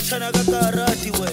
machana ka karati we.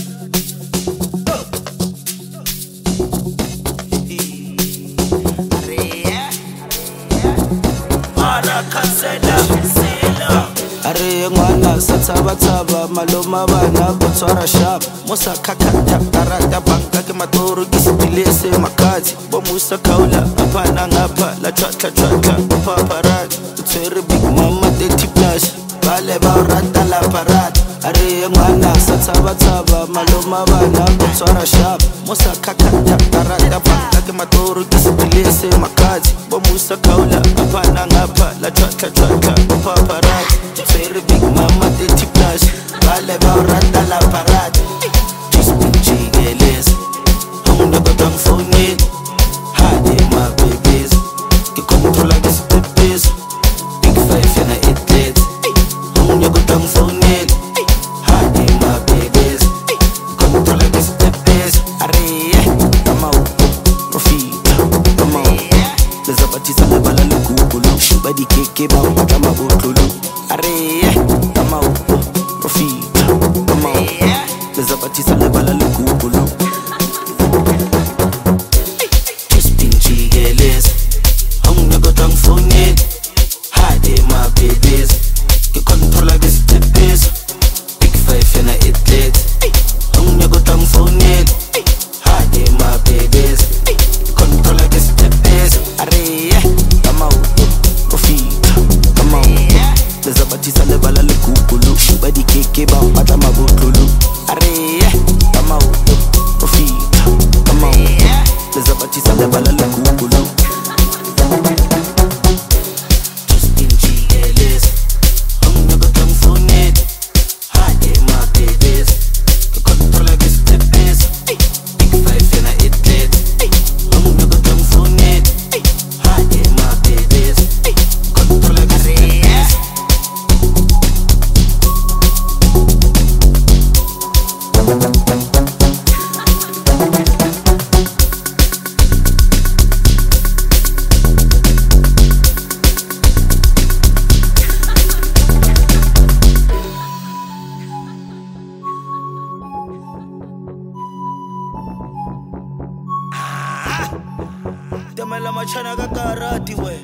Are ngwana sa tshaba maloma bana go tshwara sharp mosa khakhatha karata banka ke matoro ke sitilese makhathi bo musa khawula aphana ngapha la tshwatla paparazzi tsere big mama 30 plus bale ba rata la parade. Are ngwana sa tshaba maloma bana go tshwara sharp mosa khakhatha karata banka ke matoro ke sitilese makhathi bo musa khawula aphana ngapha la tshwatla paparazzi tsere big mama 30 plus bale ba rata la parade. Just jigeles I'm never done for me. Hide my babies you control like this babies big five and I eat it I'm never done for me. Hide my babies you control like this babies. Are come out profit come out leza batisa le bala le kukulu shuba di keke ba mata mabotulu. Are come out profit come out leza batisa le bala le kukulu. Just been jigeles I'm never done for it. Hide my babies you control like this babies big five and I eat it I'm never done for it. Hide my babies you control like this babies. Are come out profit come out leza batisa le bala le kukulu shuba di keke ba mata mabotulu. Are come out profit come out leza batisa le bala le kukulu. Just been jigeles I'm never done for it. Hide my babies you control like this babies big five and I eat it I'm never done for it. Hide my babies you control like this babies. Damela machana ka karati we.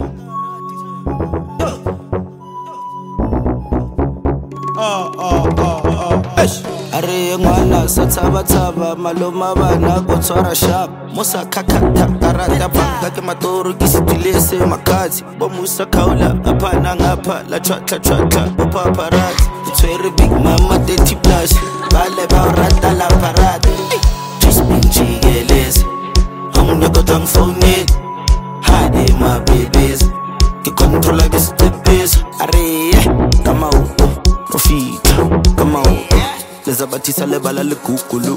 Are ngwana sa tshaba maloma bana go tshwara sharp mosa khakhatha karata banka ke matoro ke sitilese makhathi bo musa khawula aphana ngapha la tshwatla paparazzi tsere big mama 30 plus bale ba rata la parade. Just been jigeles I'm never done for it. Hide my babies you control like this babies. Are come out profit come out leza batisa le bala le kukulu.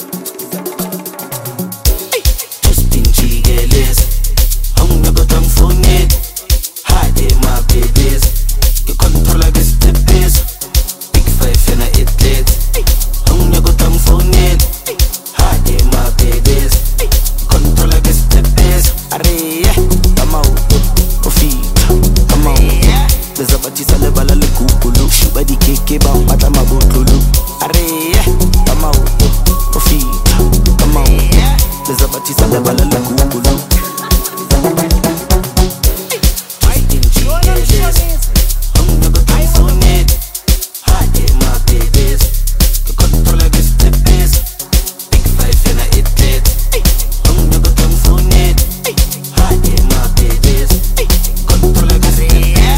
Just been jigeles I'm never done for it. Hide my babies you control like this babies big five and I eat it I'm never done for it. Hide my babies you control like this babies. Are come out profit come out leza batisa le bala le kukulu shuba di keke ba mata mabotulu. Are come out profit come out leza batisa le bala le kukulu. I'm never done for it. Hide my babies you control like this babies big five and I eat it I'm never done for it. Hide my babies you control like this babies.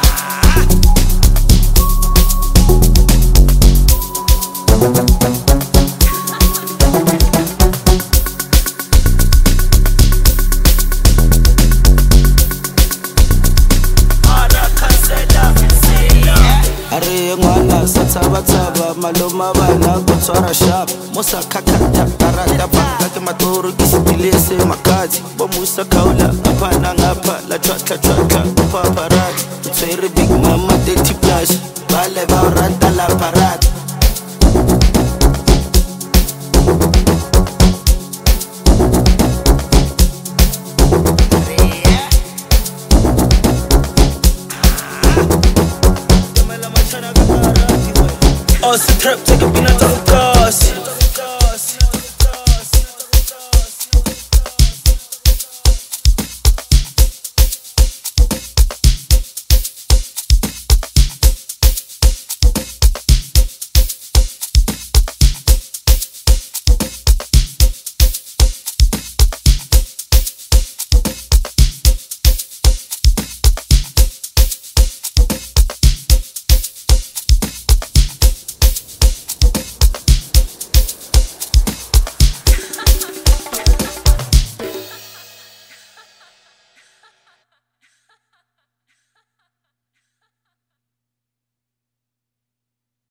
Are ngwana sa tshaba maloma bana go tshwara sharp mosa khakhatha karata banka ke matoro ke sitilese makhathi bo musa khawula aphana ngapha la tshwatla paparazzi tsere big mama 30 plus bale ba rata la parade. boss, trap, take a peanut of course.